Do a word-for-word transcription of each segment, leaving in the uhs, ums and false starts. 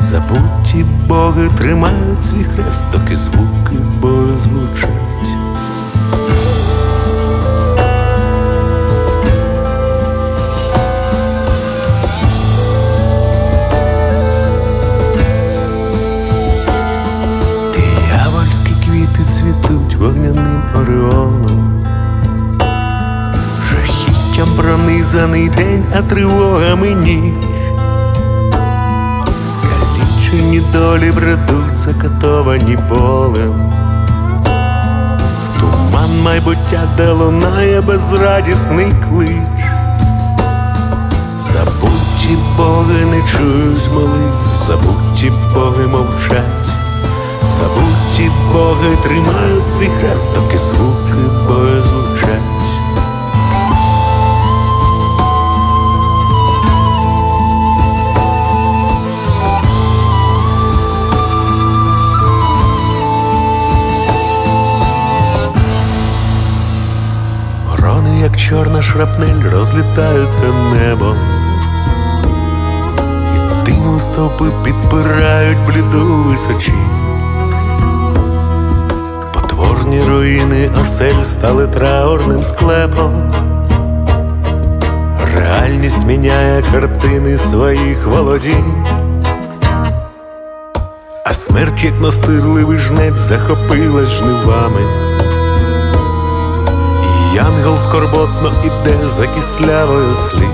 Забуті боги тримають свій хрест, доки звуки бою звучать. Диявольські квіти цвітуть вогняним ореолом, жахіттям пронизаний день, а тривогами ніч. Скалічені долі бредуть, закатовані болем, в туман майбуття, де лунає безрадісний клич. Забуті боги не чують молитв, забуті боги мовчать. Забуті боги тримають свій хрест, доки звуки бою звучать. Ворони, як чорна шрапнель, розлітаються небом, і диму стовпи підпирають бліду височі. Потворні руїни осель стали траурним склепом. Реальність міняє картини своїх володінь, а смерть, як настирливий жнець, захопилась жнивами. І ангел скорботно іде за кістлявою слід.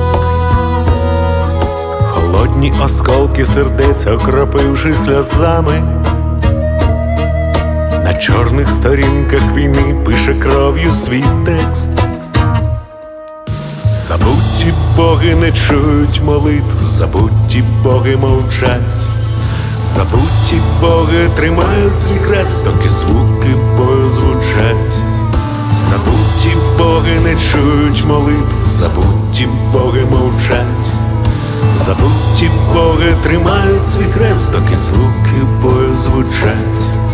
Холодні осколки сердець, окропивши сльозами, на чорних сторінках війни пише кров'ю свій текст. Забуті боги не чують молитв, забуті боги мовчать. Забуті боги тримають свій хрест, доки звуки бою звучать. Забуті боги не чують молитв, забуті боги мовчать. Забуті боги тримають свій хрест, доки звуки бою звучать.